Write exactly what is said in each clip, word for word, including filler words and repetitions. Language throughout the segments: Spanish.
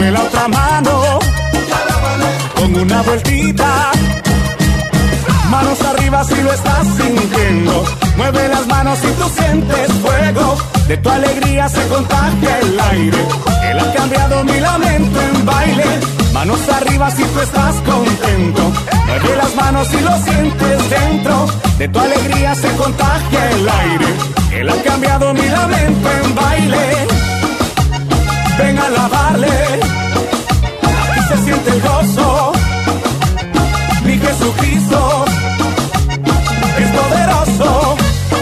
Sube la otra mano, con una vueltita. Manos arriba si lo estás sintiendo. Mueve las manos si tú sientes fuego. De tu alegría se contagia el aire. Él ha cambiado mi lamento en baile. Manos arriba si tú estás contento. Mueve las manos si lo sientes dentro. De tu alegría se contagia el aire. Él ha cambiado mi lamento en baile. Ven a alabarle. Aquí se siente el gozo. Mi Jesucristo es poderoso.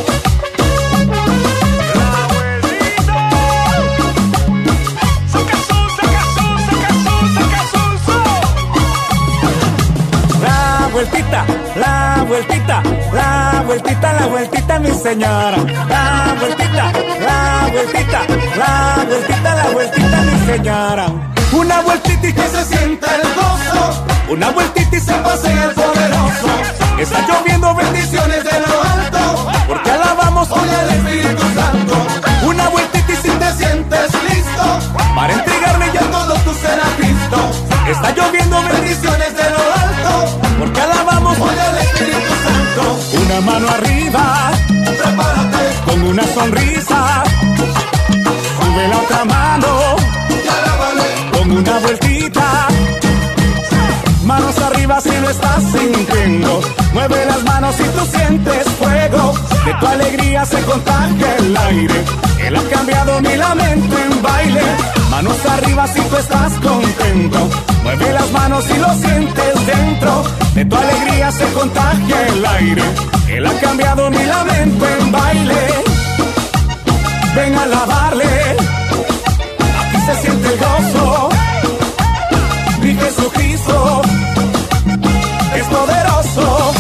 La vueltita, la vueltita, la vueltita, la vueltita, mi señora. La vueltita, la vueltita, la vueltita, la vueltita, mi señora. Una vueltita y que se sienta el gozo. Una vueltita y se pasea el poderoso. Está lloviendo bendiciones de lo alto, porque alabamos hoy al Espíritu Santo. Una vueltita y si te sientes listo para entregarle ya todo tu ser a Cristo. Está lloviendo bendiciones de lo alto, porque alabamos hoy al Espíritu Santo. Una mano arriba, prepárate con una sonrisa. Sube la otra mano, con una vueltita. Manos arriba si lo estás sintiendo. Mueve las manos si tú sientes fuego. De tu alegría se contagia el aire. Él ha cambiado mi lamento en baile. Manos arriba si tú estás contento. Mueve las manos si lo sientes dentro. De tu alegría se contagia el aire. Él ha cambiado mi lamento en baile. Ven a alabarle. Aquí se siente el gozo. Mi Jesucristo es poderoso.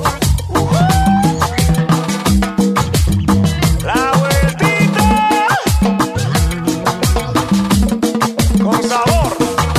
La vueltita con sabor.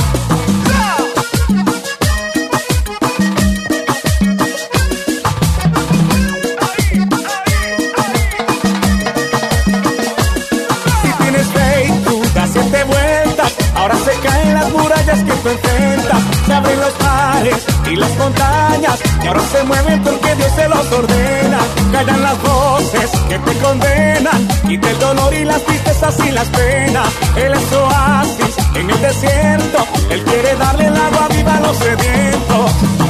Si tienes fe y tú das siete vueltas, ahora se caen las murallas que tú enfrentas. Se abren los mares y las montañas, y ahora se mueven porque Dios se los ordena. Callan las voces que te condenan, quita el dolor y las tristezas y las penas. Él es oasis en el desierto, Él quiere darle el agua viva a los sedientos.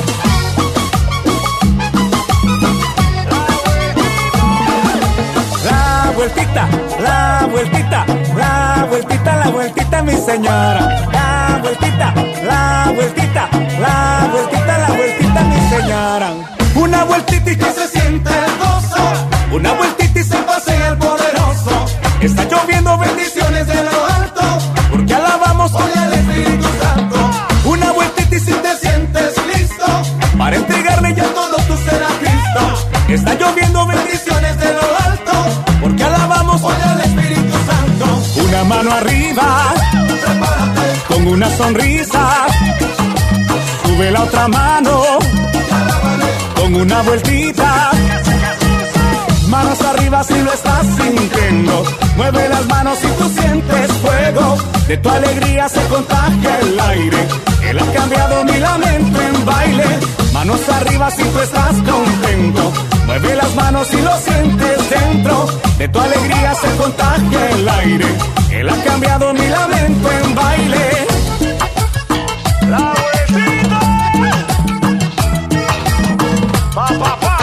La vueltita, la vueltita, la vueltita, la vueltita, mi señora. La vueltita, la vueltita, la vueltita, la vueltita, mi señora. Una vueltita y que se siente el gozo. Una vueltita y se pasea el poderoso. Está lloviendo bendiciones de lo alto, porque alabamos hoy al Espíritu Santo. Una vueltita y si te sientes listo para entregarle ya todo tu ser a Cristo. Está lloviendo bendiciones de lo alto, porque alabamos hoy al Espíritu Santo. Una mano arriba, prepárate con una sonrisa. Sube la otra mano, con una vueltita. Manos arriba si lo estás sintiendo. Mueve las manos si tú sientes fuego. De tu alegría se contagia el aire. Él ha cambiado mi lamento en baile. Manos arriba si tú estás contento. Mueve las manos si lo sientes dentro. De tu alegría se contagia el aire. Él ha cambiado mi lamento en baile. La vueltita. Pa, pa, pa.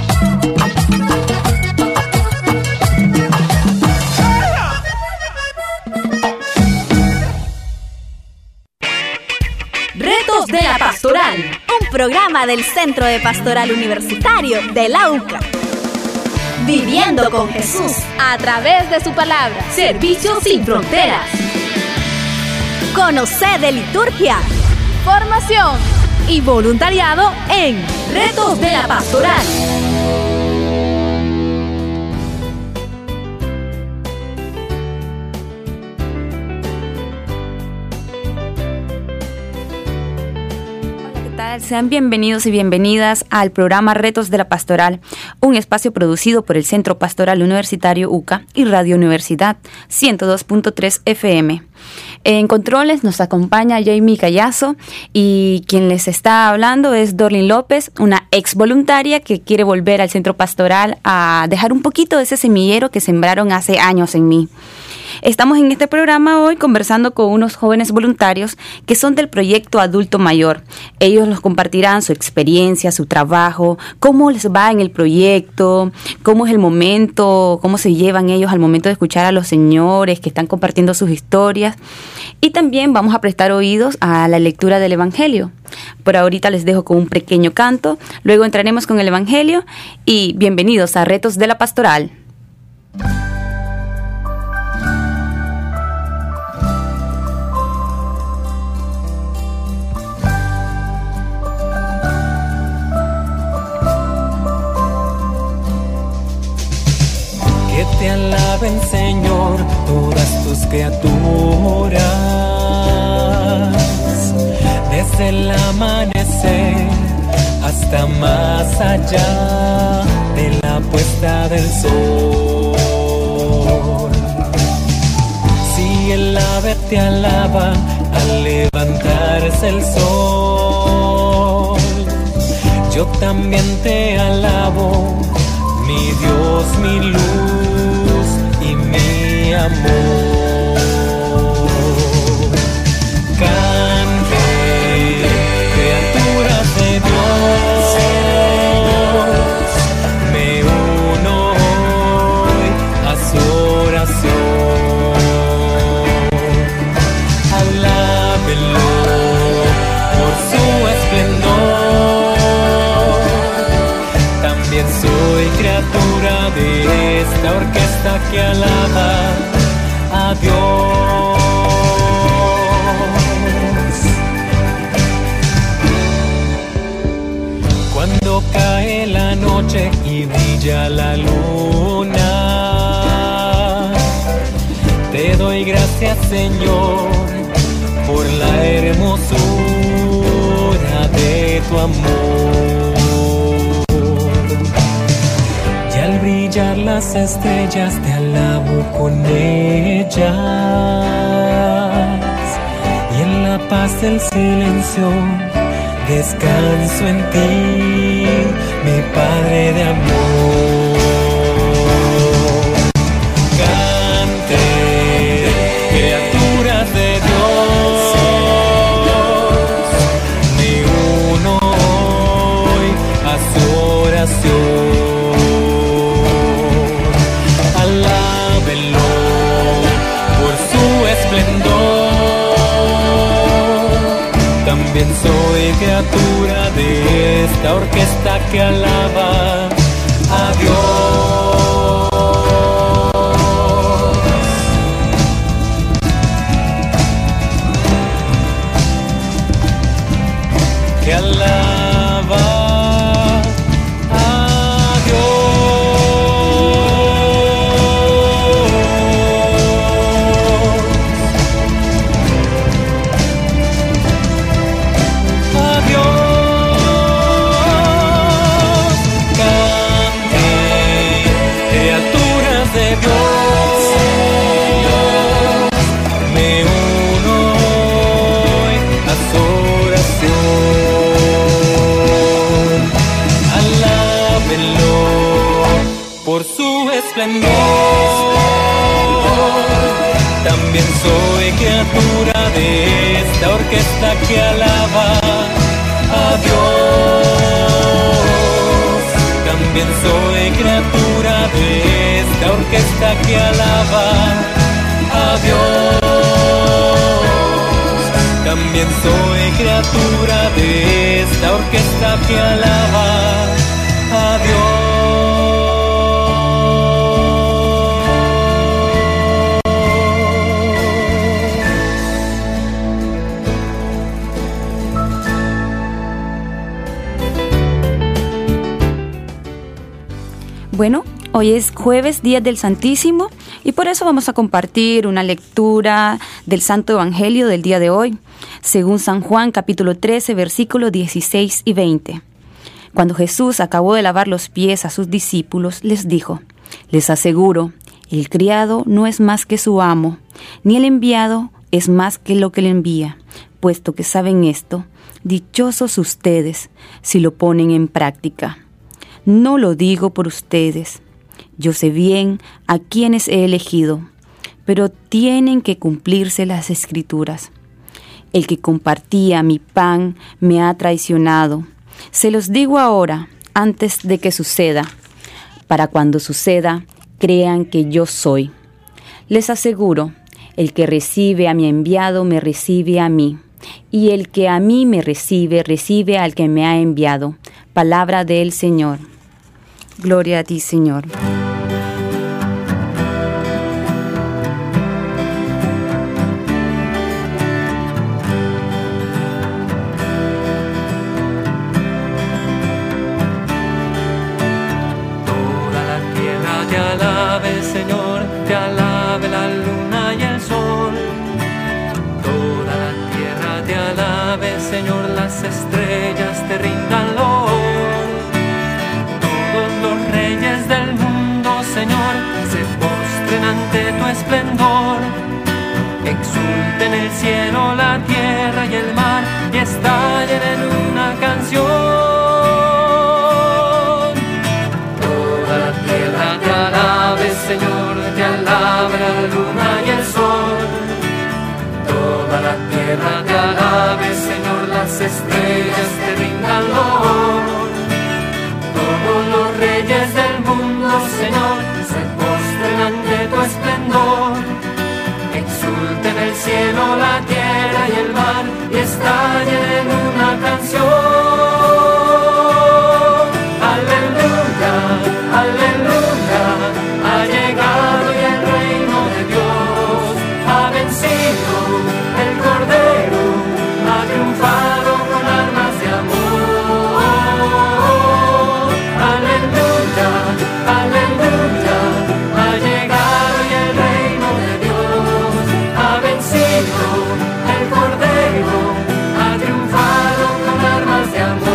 Retos de la Pastoral, un programa del Centro de Pastoral Universitario de la U C A. Viviendo con Jesús a través de su palabra. Servicios sin fronteras. Conocer de liturgia, formación y voluntariado en Retos de la Pastoral. Sean bienvenidos y bienvenidas al programa Retos de la Pastoral, un espacio producido por el Centro Pastoral Universitario U C A y Radio Universidad ciento dos punto tres F M. En controles nos acompaña Jamie Callazo y quien les está hablando es Dorlin López, una ex voluntaria que quiere volver al centro pastoral a dejar un poquito de ese semillero que sembraron hace años en mí. Estamos en este programa hoy conversando con unos jóvenes voluntarios que son del proyecto Adulto Mayor. Ellos nos compartirán su experiencia, su trabajo, cómo les va en el proyecto, cómo es el momento, cómo se llevan ellos al momento de escuchar a los señores que están compartiendo sus historias. Y también vamos a prestar oídos a la lectura del Evangelio. Por ahorita les dejo con un pequeño canto, luego entraremos con el Evangelio y bienvenidos a Retos de la Pastoral. Te alaben, Señor, todas tus criaturas, desde el amanecer hasta más allá de la puesta del sol. Si el ave te alaba al levantarse el sol, yo también te alabo, mi Dios, mi luz y mi amor. Cante, criaturas de Dios, me uno hoy a su oración. Alábenlo por su esplendor. También soy criatura de esta orquesta que alaba a Dios. Cuando cae la noche y brilla la luna, te doy gracias, Señor, por la hermosura de tu amor. Al brillar las estrellas te alabo con ellas, y en la paz del silencio descanso en ti, mi Padre de amor. Cante, criaturas de Dios, me uno hoy a su oración. También soy criatura de esta orquesta que alaba a Dios. Que alaba a por su esplendor. También soy criatura de esta orquesta que alaba a Dios. También soy criatura de esta orquesta que alaba a Dios. También soy criatura de esta orquesta que alaba a Dios. Bueno, hoy es jueves, día del Santísimo, y por eso vamos a compartir una lectura del Santo Evangelio del día de hoy, según San Juan capítulo trece, versículos dieciséis y veinte. Cuando Jesús acabó de lavar los pies a sus discípulos, les dijo: les aseguro, el criado no es más que su amo, ni el enviado es más que lo que le envía. Puesto que saben esto, dichosos ustedes si lo ponen en práctica. No lo digo por ustedes. Yo sé bien a quienes he elegido, pero tienen que cumplirse las Escrituras. El que compartía mi pan me ha traicionado. Se los digo ahora, antes de que suceda. Para cuando suceda, crean que yo soy. Les aseguro, el que recibe a mi enviado me recibe a mí, y el que a mí me recibe, recibe al que me ha enviado. Palabra del Señor. Gloria a ti, Señor. Señor, las estrellas te rindan loor. Todos los reyes del mundo, Señor, se postren ante tu esplendor. Exulten el cielo, la tierra y el mar, y estallen en una canción. Toda la tierra te alabe, Señor, te alabe la luna y el sol. Toda la tierra te alabe, Señor, las estrellas te rindan loor. Todos los reyes del mundo, Señor, se postren ante tu esplendor. Exulten el cielo, la tierra y el mar, y estallen en una canción. Aleluya, aleluya, ha llegado ya el reino de Dios, ha vencido el Cordero, ha triunfado con armas de amor. Aleluya, aleluya, ha llegado ya el reino de Dios, ha vencido el Cordero, ha triunfado con armas de amor.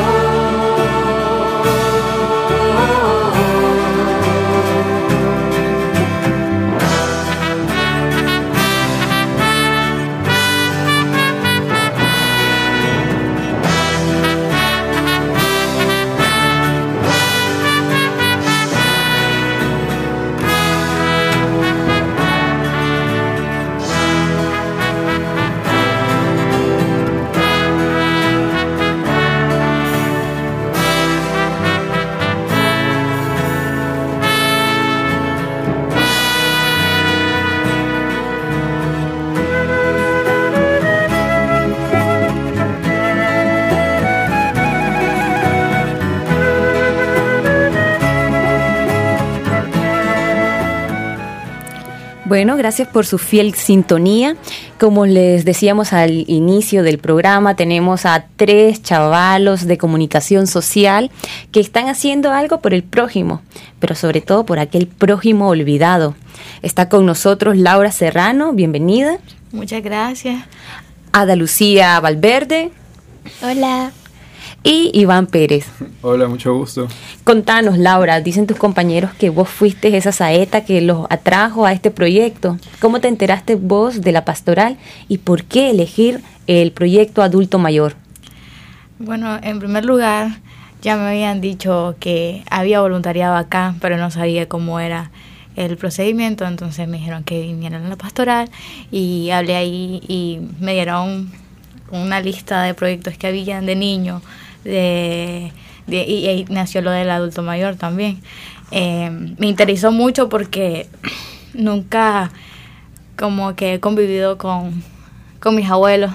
Bueno, gracias por su fiel sintonía. Como les decíamos al inicio del programa, tenemos a tres chavalos de comunicación social que están haciendo algo por el prójimo, pero sobre todo por aquel prójimo olvidado. Está con nosotros Laura Serrano, bienvenida. Muchas gracias. Ada Lucía Valverde. Hola. Y Iván Pérez. Hola, mucho gusto. Contanos, Laura, dicen tus compañeros que vos fuiste esa saeta que los atrajo a este proyecto. ¿Cómo te enteraste vos de la pastoral y por qué elegir el proyecto Adulto Mayor? Bueno, en primer lugar, ya me habían dicho que había voluntariado acá, pero no sabía cómo era el procedimiento, entonces me dijeron que vinieran a la pastoral y hablé ahí y me dieron una lista de proyectos que habían de niños. De, de, y, y nació lo del adulto mayor también. Eh, me interesó mucho porque nunca como que he convivido con, con mis abuelos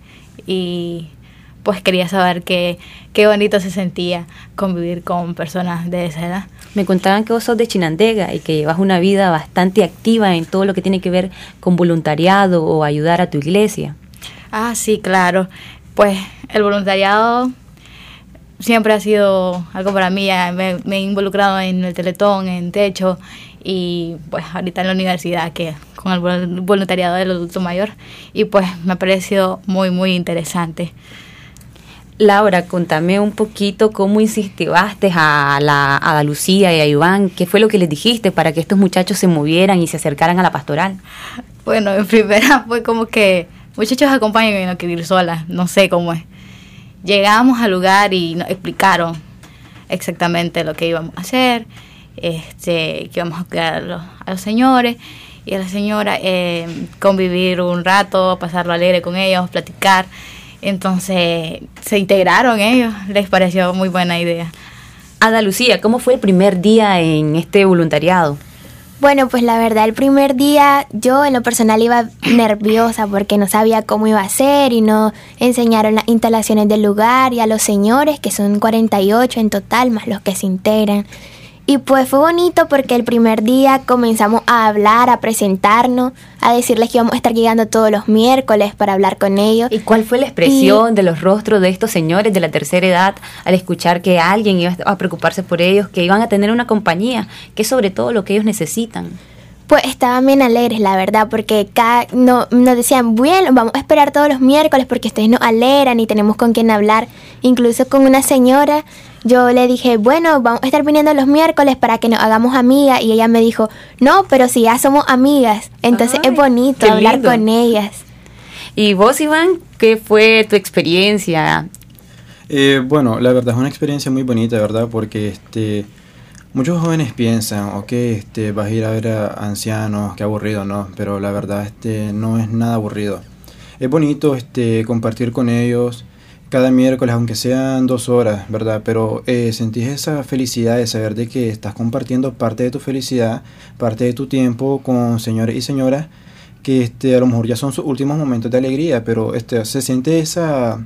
y pues quería saber qué, qué bonito se sentía convivir con personas de esa edad. Me contaban que vos sos de Chinandega y que llevas una vida bastante activa en todo lo que tiene que ver con voluntariado o ayudar a tu iglesia. Ah, sí, claro. Pues el voluntariado siempre ha sido algo para mí. Me, me he involucrado en el Teletón, en Techo y pues ahorita en la universidad que con el voluntariado del adulto mayor y pues me ha parecido muy muy interesante. Laura, contame un poquito cómo incentivaste a la a Ada Lucía y a Iván, qué fue lo que les dijiste para que estos muchachos se movieran y se acercaran a la pastoral. Bueno, en primera fue como que, muchachos, acompáñenme, no quiero ir sola, no sé cómo es. Llegamos al lugar y nos explicaron exactamente lo que íbamos a hacer, este, que íbamos a cuidar a los, a los señores y a la señora, eh, convivir un rato, pasarlo alegre con ellos, platicar. Entonces se integraron ellos, les pareció muy buena idea. Ada Lucía, ¿cómo fue el primer día en este voluntariado? Bueno, pues la verdad, el primer día yo en lo personal iba nerviosa porque no sabía cómo iba a ser y no enseñaron las instalaciones del lugar y a los señores, que son cuarenta y ocho en total, más los que se integran. Y pues fue bonito porque el primer día comenzamos a hablar, a presentarnos, a decirles que íbamos a estar llegando todos los miércoles para hablar con ellos. ¿Y cuál fue la expresión y, de los rostros de estos señores de la tercera edad al escuchar que alguien iba a preocuparse por ellos, que iban a tener una compañía, que es sobre todo lo que ellos necesitan? Pues estaban bien alegres, la verdad, porque cada, no, nos decían, bueno, vamos a esperar todos los miércoles porque ustedes nos alegran y tenemos con quién hablar. Incluso con una señora, yo le dije, bueno, vamos a estar viniendo los miércoles para que nos hagamos amigas. Y ella me dijo, no, pero si ya somos amigas. Entonces Ay, es bonito hablar lindo. Con ellas. ¿Y vos, Iván, qué fue tu experiencia? Eh, bueno, la verdad es una experiencia muy bonita, ¿verdad? Porque este... muchos jóvenes piensan, ok, este, vas a ir a ver a ancianos, qué aburrido, ¿no? Pero la verdad este, no es nada aburrido. Es bonito este, compartir con ellos cada miércoles, aunque sean dos horas, ¿verdad? Pero eh, sentís esa felicidad de saber de que estás compartiendo parte de tu felicidad, parte de tu tiempo con señores y señoras que este, a lo mejor ya son sus últimos momentos de alegría, pero este, se siente esa...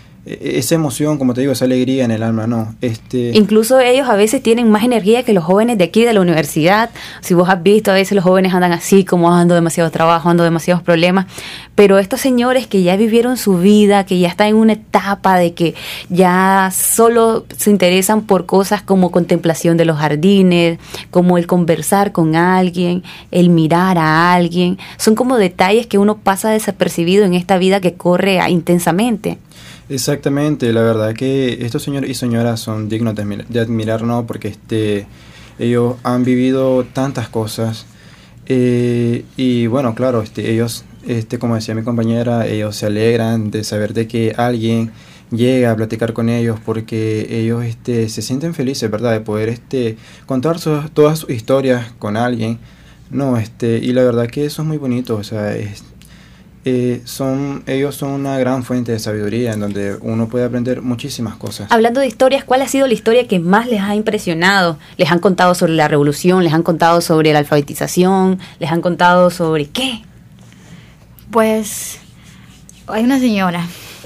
esa emoción, como te digo, esa alegría en el alma, ¿no? Este... Incluso ellos a veces tienen más energía que los jóvenes de aquí de la universidad. Si vos has visto, a veces los jóvenes andan así, como ando demasiado trabajo, ando demasiados problemas. Pero estos señores que ya vivieron su vida, que ya están en una etapa de que ya solo se interesan por cosas como contemplación de los jardines, como el conversar con alguien, el mirar a alguien, son como detalles que uno pasa desapercibido en esta vida que corre intensamente. Exactamente, la verdad que estos señores y señoras son dignos de, admir- de admirar, ¿no? Porque este, ellos han vivido tantas cosas eh, y bueno, claro, este, ellos, este, como decía mi compañera, ellos se alegran de saber de que alguien llega a platicar con ellos porque ellos este, se sienten felices, ¿verdad? De poder este, contar sus, todas sus historias con alguien, ¿no? Este, y la verdad que eso es muy bonito, o sea, es... Eh, son, ellos son una gran fuente de sabiduría en donde uno puede aprender muchísimas cosas. Hablando de historias, ¿cuál ha sido la historia que más les ha impresionado? ¿Les han contado sobre la revolución? ¿Les han contado sobre la alfabetización? ¿Les han contado sobre qué? Pues hay una señora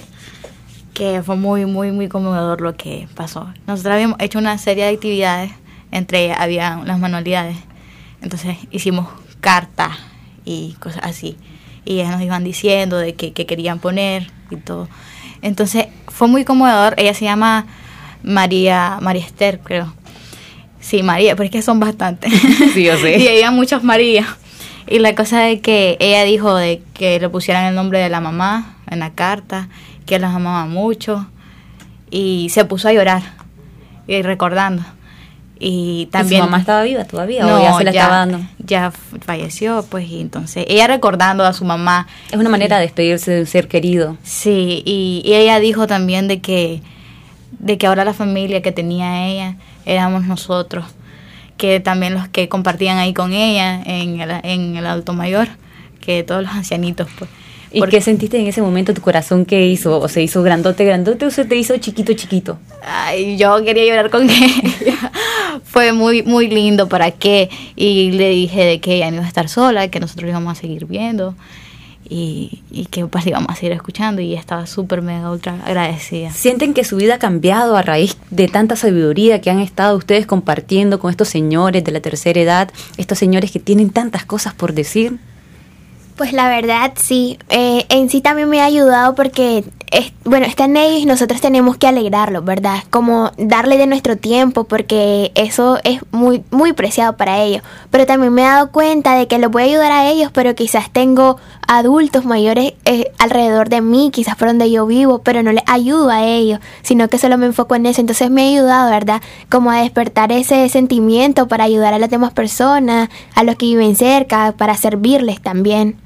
que fue muy, muy, muy conmovedor lo que pasó. Nosotros habíamos hecho una serie de actividades, entre ellas había las manualidades. Entonces hicimos cartas y cosas así. Y ellas nos iban diciendo de qué querían poner y todo. Entonces fue muy conmovedor. Ella se llama María María Esther, creo. Sí, María, pero es que son bastantes. Sí, yo sé. Y había muchas Marías. Y la cosa es que ella dijo de que le pusieran el nombre de la mamá en la carta, que las amaba mucho. Y se puso a llorar y recordando. Y también, ¿y su mamá estaba viva todavía no, o ya se la ya, estaba dando? Ya falleció, pues, y entonces ella recordando a su mamá. Es una manera de despedirse de un ser querido. Sí, y, y ella dijo también de que, de que ahora la familia que tenía ella éramos nosotros, que también los que compartían ahí con ella en el, en el adulto mayor, que todos los ancianitos, pues. ¿Y porque, qué sentiste en ese momento? ¿Tu corazón qué hizo? ¿O se hizo grandote, grandote o se te hizo chiquito, chiquito? Ay, yo quería llorar con ella. Fue muy, muy lindo, ¿para qué? Y le dije de que ella no iba a estar sola, que nosotros íbamos a seguir viendo y, y que pues íbamos a seguir escuchando, y ella estaba súper, mega, ultra agradecida. ¿Sienten que su vida ha cambiado a raíz de tanta sabiduría que han estado ustedes compartiendo con estos señores de la tercera edad, estos señores que tienen tantas cosas por decir? Pues la verdad sí, eh, en sí también me ha ayudado porque, es, bueno, están ellos y nosotros tenemos que alegrarlos, ¿verdad? Como darle de nuestro tiempo porque eso es muy, muy preciado para ellos. Pero también me he dado cuenta de que los voy a ayudar a ellos, pero quizás tengo adultos mayores eh, alrededor de mí, quizás por donde yo vivo, pero no les ayudo a ellos, sino que solo me enfoco en eso. Entonces me ha ayudado, ¿verdad? Como a despertar ese sentimiento para ayudar a las demás personas, a los que viven cerca, para servirles también.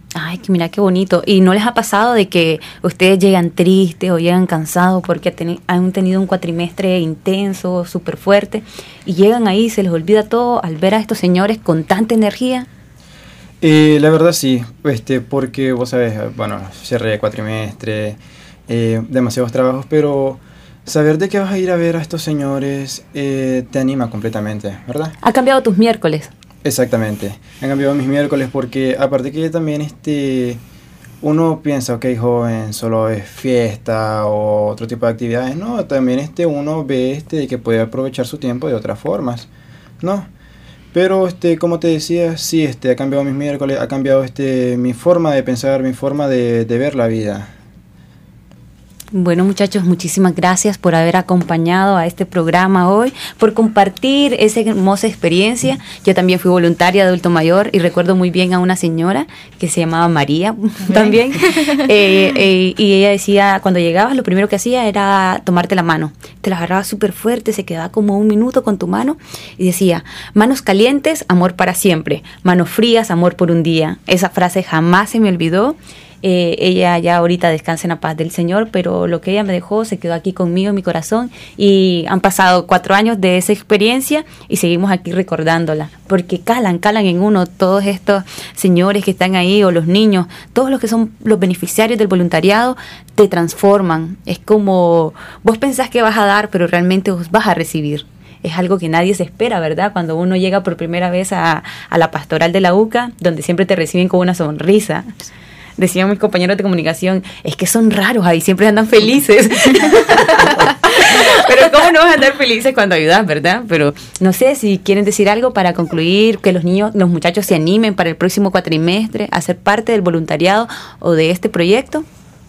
Ay, que mira qué bonito. ¿Y no les ha pasado de que ustedes llegan tristes o llegan cansados porque teni- han tenido un cuatrimestre intenso, súper fuerte, y llegan ahí y se les olvida todo al ver a estos señores con tanta energía? Eh, la verdad sí, este, porque vos sabés, bueno, cierre de cuatrimestre, eh, demasiados trabajos, pero saber de que vas a ir a ver a estos señores eh, te anima completamente, ¿verdad? ¿Ha cambiado tus miércoles? Exactamente, han cambiado mis miércoles porque aparte que también este uno piensa, ok, joven, solo es fiesta o otro tipo de actividades, no, también este uno ve este que puede aprovechar su tiempo de otras formas, ¿no? Pero este, como te decía, sí, este ha cambiado mis miércoles, ha cambiado este mi forma de pensar, mi forma de, de ver la vida. Bueno, muchachos, muchísimas gracias por haber acompañado a este programa hoy, por compartir esa hermosa experiencia. Yo también fui voluntaria de adulto mayor y recuerdo muy bien a una señora que se llamaba María también. eh, eh, y ella decía, cuando llegabas, lo primero que hacía era tomarte la mano. Te la agarraba súper fuerte, se quedaba como un minuto con tu mano y decía, manos calientes, amor para siempre. Manos frías, amor por un día. Esa frase jamás se me olvidó. Eh, ella ya ahorita descansa en la paz del Señor, pero lo que ella me dejó se quedó aquí conmigo en mi corazón y han pasado cuatro años de esa experiencia y seguimos aquí recordándola, porque calan, calan en uno todos estos señores que están ahí o los niños, todos los que son los beneficiarios del voluntariado te transforman. Es como vos pensás que vas a dar, pero realmente vos vas a recibir. Es algo que nadie se espera, ¿verdad? Cuando uno llega por primera vez a, a la pastoral de la U C A, donde siempre te reciben con una sonrisa. Decían mis compañeros de comunicación, es que son raros ahí, siempre andan felices. Pero ¿cómo no vas a andar felices cuando ayudas, verdad? Pero no sé si quieren decir algo para concluir, que los niños, los muchachos se animen para el próximo cuatrimestre a ser parte del voluntariado o de este proyecto.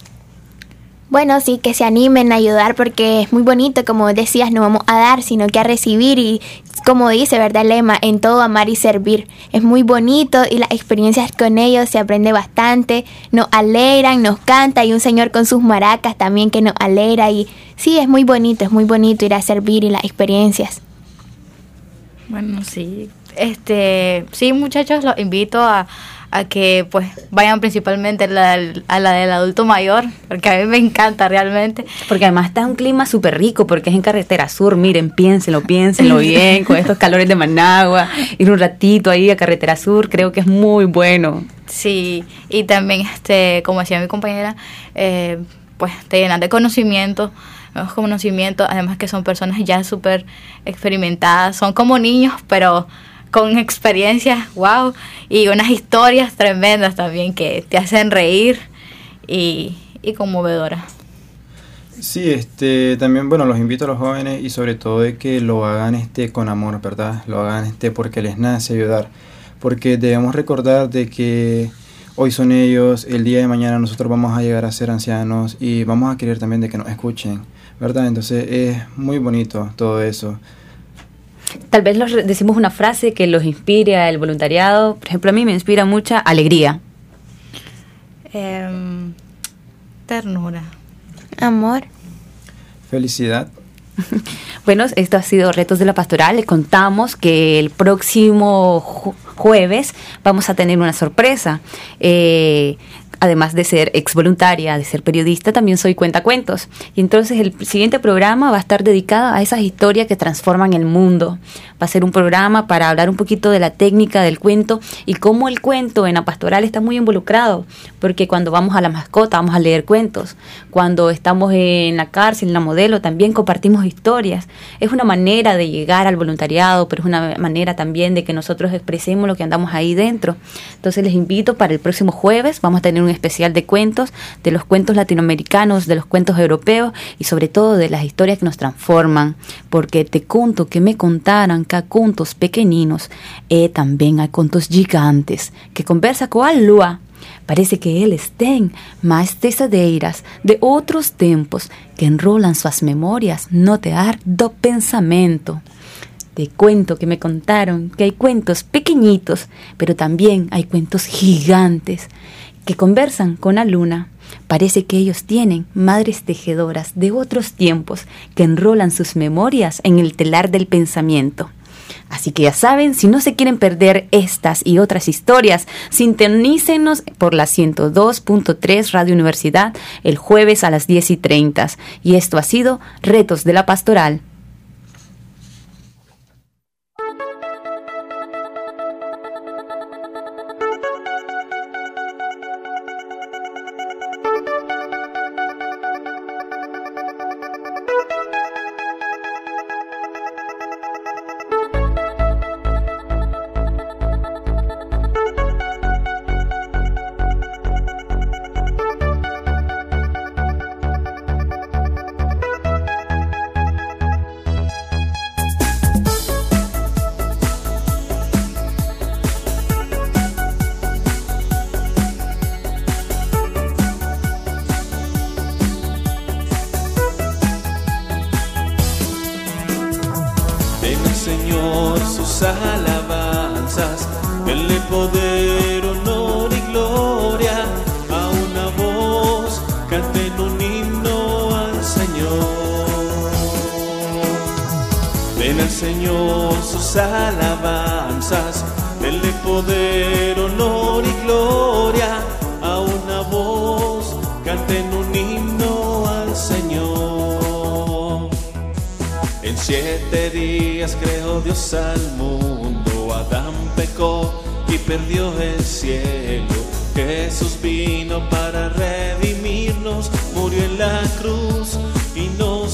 Bueno, sí, que se animen a ayudar porque es muy bonito, como decías, no vamos a dar, sino que a recibir y como dice, ¿verdad, el lema? En todo amar y servir. Es muy bonito y las experiencias con ellos se aprende bastante, nos alegran, nos canta y un señor con sus maracas también que nos alegra y sí, es muy bonito, es muy bonito ir a servir y las experiencias. Bueno, sí, este, sí, muchachos, los invito a a que pues vayan principalmente a la, a la del adulto mayor, porque a mí me encanta realmente. Porque además está un clima súper rico, porque es en Carretera Sur, miren, piénsenlo, piénsenlo bien, con estos calores de Managua, ir un ratito ahí a Carretera Sur, creo que es muy bueno. Sí, y también, este como decía mi compañera, eh, pues te llenan de conocimientos, nuevos conocimientos, además que son personas ya súper experimentadas, son como niños, pero con experiencias, wow, y unas historias tremendas también que te hacen reír y, y conmovedoras. Sí, este, también, bueno, los invito a los jóvenes y sobre todo de que lo hagan este con amor, ¿verdad? Lo hagan este porque les nace ayudar, porque debemos recordar de que hoy son ellos, el día de mañana nosotros vamos a llegar a ser ancianos y vamos a querer también de que nos escuchen, ¿verdad? Entonces es muy bonito todo eso. Tal vez los decimos una frase que los inspire al voluntariado. Por ejemplo, a mí me inspira mucha alegría. Eh, ternura. Amor. Felicidad. Bueno, esto ha sido Retos de la Pastoral. Les contamos que el próximo ju- jueves vamos a tener una sorpresa. Eh, además de ser ex voluntaria, de ser periodista, también soy cuentacuentos. Y entonces el siguiente programa va a estar dedicado a esas historias que transforman el mundo. Va a ser un programa para hablar un poquito de la técnica del cuento y cómo el cuento en la pastoral está muy involucrado. Porque cuando vamos a la mascota vamos a leer cuentos. Cuando estamos en la cárcel, en la modelo, también compartimos historias. Es una manera de llegar al voluntariado, pero es una manera también de que nosotros expresemos lo que andamos ahí dentro. Entonces les invito para el próximo jueves, vamos a tener un especial de cuentos, de los cuentos latinoamericanos, de los cuentos europeos y sobre todo de las historias que nos transforman, porque te conto que me contaran que hay contos pequeninos e también hay contos gigantes que conversa con a lua. Parece que eles têm mais tessadeiras de outros tempos que enrolan suas memorias no tear do pensamento. Te cuento que me contaron que hay cuentos pequeñitos, pero también hay cuentos gigantes que conversan con la luna. Parece que ellos tienen madres tejedoras de otros tiempos que enrolan sus memorias en el telar del pensamiento. Así que ya saben, si no se quieren perder estas y otras historias, sintonícenos por la ciento dos punto tres Radio Universidad el jueves a las diez y treinta. Y esto ha sido Retos de la Pastoral. Alabanzas, denle poder, honor y gloria a una voz, canten un himno al Señor. Den al Señor sus alabanzas, denle poder, honor y gloria a una voz, canten un himno al Señor. En siete días creó Dios al mundo, Adán pecó y perdió el cielo. Jesús vino para redimirnos, murió en la cruz y nos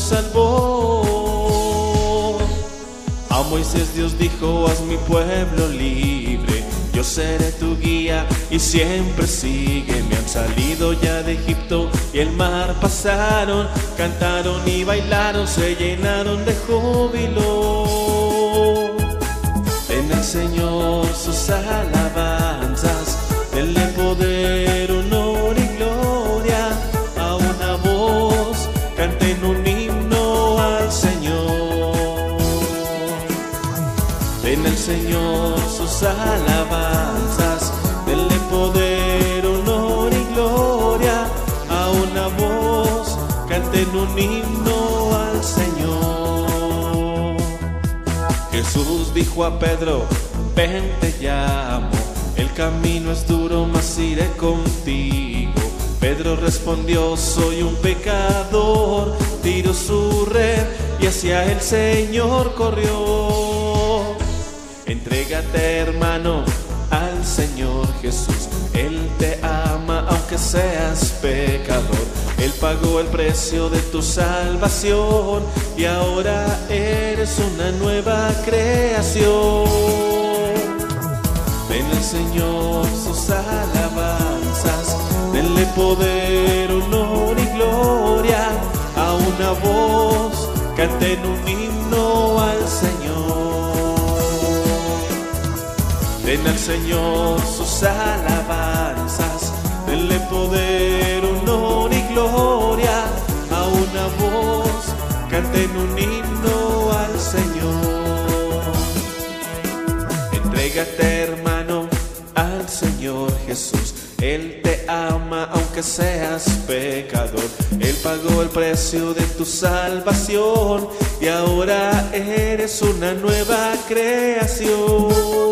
salvó. A Moisés Dios dijo, haz mi pueblo libre, yo seré tu guía y siempre sígueme. Han salido ya de Egipto y el mar pasaron, cantaron y bailaron, se llenaron de júbilo. Den al Señor sus alabanzas, denle poder, honor y gloria a una voz, canten un himno al Señor. Den al Señor sus alabanzas, denle poder, honor y gloria a una voz, canten un himno al Señor. Jesús dijo a Pedro, ven te llamo, el camino es duro, mas iré contigo. Pedro respondió, soy un pecador, tiró su red y hacia el Señor corrió. Entrégate, hermano, al Señor Jesús, Él te ama aunque seas pecador. Él pagó el precio de tu salvación y ahora eres una nueva creación. Ven al Señor sus alabanzas, denle poder, honor y gloria a una voz, canten un himno al Señor. Den al Señor sus alabanzas, denle poder, honor y gloria a una voz, canten un himno al Señor. Entrégate, hermano, al Señor Jesús, Él te ama aunque seas pecador. Él pagó el precio de tu salvación y ahora eres una nueva creación.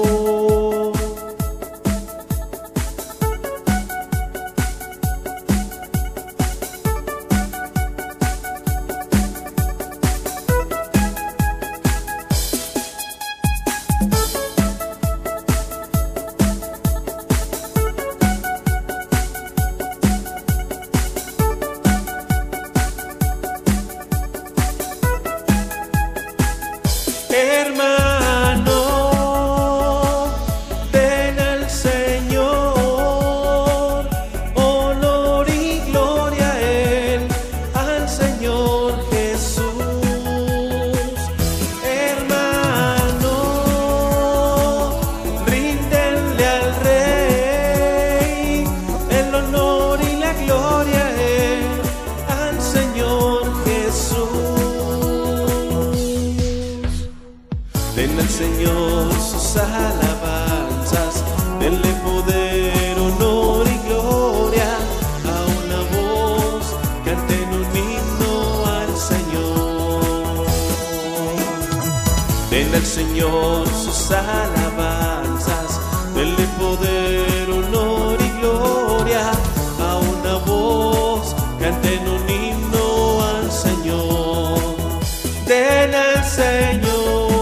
al Señor sus alabanzas, denle poder, honor y gloria, a una voz canten un himno al Señor. Den al Señor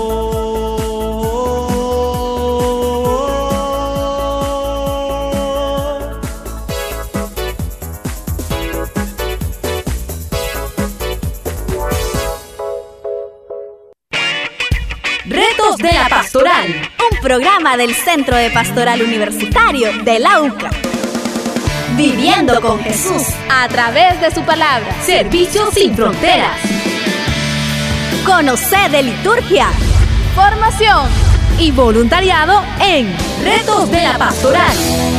Retos de la Pastoral, un programa del Centro de Pastoral Universitario de la U C A. Viviendo con Jesús a través de su palabra. Servicio sin fronteras. Conocer de liturgia, formación y voluntariado en Retos de la Pastoral.